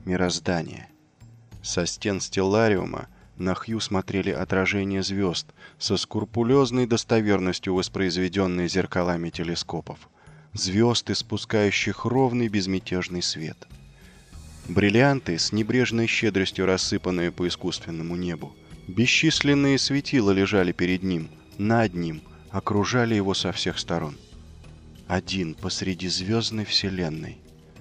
мироздания. Со стен стеллариума на Хью смотрели отражения звезд, со скрупулезной достоверностью воспроизведенные зеркалами телескопов. Звезд, испускающих ровный безмятежный свет. Бриллианты, с небрежной щедростью рассыпанные по искусственному небу. Бесчисленные светила лежали перед ним, над ним, окружали его со всех сторон. Один посреди звездной вселенной.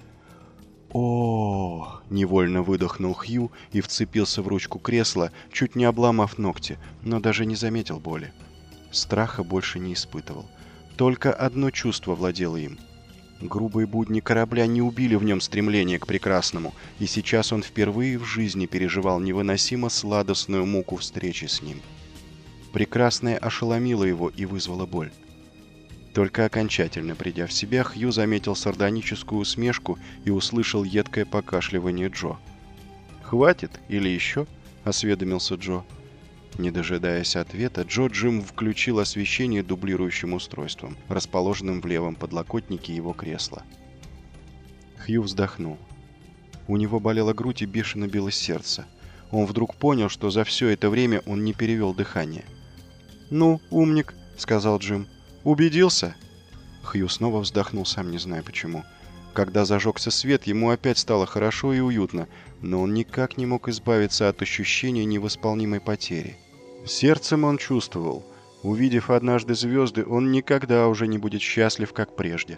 О! Невольно выдохнул Хью и вцепился в ручку кресла, чуть не обломав ногти, но даже не заметил боли. Страха больше не испытывал. Только одно чувство владело им. Грубые будни корабля не убили в нем стремление к прекрасному, и сейчас он впервые в жизни переживал невыносимо сладостную муку встречи с ним. Прекрасное ошеломило его и вызвало боль. Только окончательно придя в себя, Хью заметил сардоническую усмешку и услышал едкое покашливание Джо. «Хватит или еще?» — осведомился Джо. Не дожидаясь ответа, Джим включил освещение дублирующим устройством, расположенным в левом подлокотнике его кресла. Хью вздохнул. У него болела грудь и бешено билось сердце. Он вдруг понял, что за все это время он не перевел дыхание. «Ну, умник», — сказал Джим. «Убедился?» Хью снова вздохнул, сам не зная почему. Когда зажегся свет, ему опять стало хорошо и уютно, но он никак не мог избавиться от ощущения невосполнимой потери. Сердцем он чувствовал. Увидев однажды звезды, он никогда уже не будет счастлив, как прежде.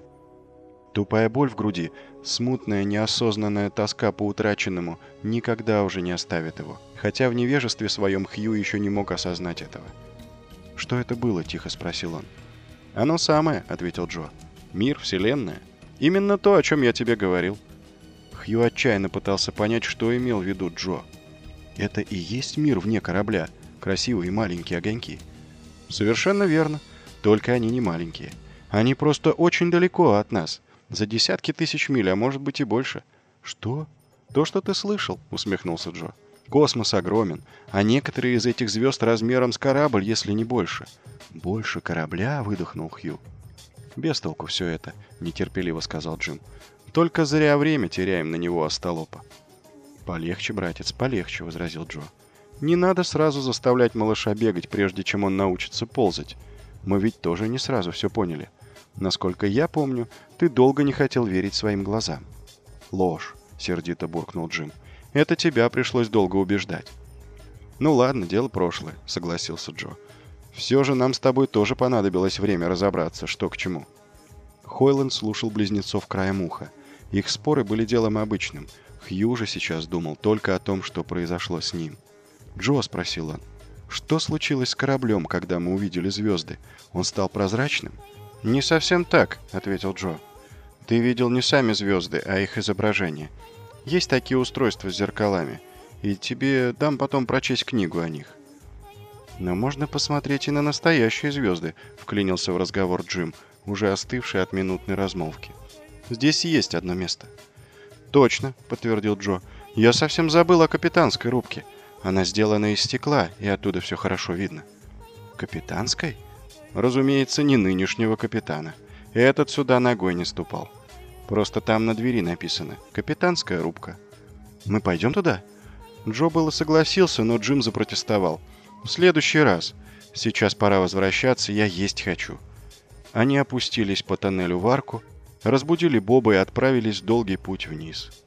Тупая боль в груди, смутная, неосознанная тоска по утраченному никогда уже не оставит его, хотя в невежестве своем Хью еще не мог осознать этого. «Что это было?» – тихо спросил он. «Оно самое», — ответил Джо. «Мир, вселенная. Именно то, о чем я тебе говорил». Хью отчаянно пытался понять, что имел в виду Джо. «Это и есть мир вне корабля, красивые маленькие огоньки». «Совершенно верно. Только они не маленькие. Они просто очень далеко от нас. За десятки тысяч миль, а может быть и больше». «Что?» «То, что ты слышал», — усмехнулся Джо. «Космос огромен, а некоторые из этих звезд размером с корабль, если не больше». «Больше корабля?» — выдохнул Хью. «Без толку все это», — нетерпеливо сказал Джим. «Только зря время теряем на него, остолопа». «Полегче, братец, полегче», — возразил Джо. «Не надо сразу заставлять малыша бегать, прежде чем он научится ползать. Мы ведь тоже не сразу все поняли. Насколько я помню, ты долго не хотел верить своим глазам». «Ложь», — сердито буркнул Джим. «Это тебя пришлось долго убеждать». «Ну ладно, дело прошлое», — согласился Джо. «Все же нам с тобой тоже понадобилось время разобраться, что к чему». Хойланд слушал близнецов краем уха. Их споры были делом обычным. Хью же сейчас думал только о том, что произошло с ним. «Джо», — спросил он, — «что случилось с кораблем, когда мы увидели звезды? Он стал прозрачным?» «Не совсем так», — ответил Джо. «Ты видел не сами звезды, а их изображение. Есть такие устройства с зеркалами, и тебе дам потом прочесть книгу о них». «Но можно посмотреть и на настоящие звезды», — вклинился в разговор Джим, уже остывший от минутной размолвки. «Здесь есть одно место». «Точно», — подтвердил Джо. «Я совсем забыл о капитанской рубке. Она сделана из стекла, и оттуда все хорошо видно». «Капитанской?» «Разумеется, не нынешнего капитана. Этот сюда ногой не ступал. Просто там на двери написано «Капитанская рубка». «Мы пойдем туда?» Джо было согласился, но Джим запротестовал. «В следующий раз. Сейчас пора возвращаться, я есть хочу». Они опустились по тоннелю в арку, разбудили Боба и отправились в долгий путь вниз.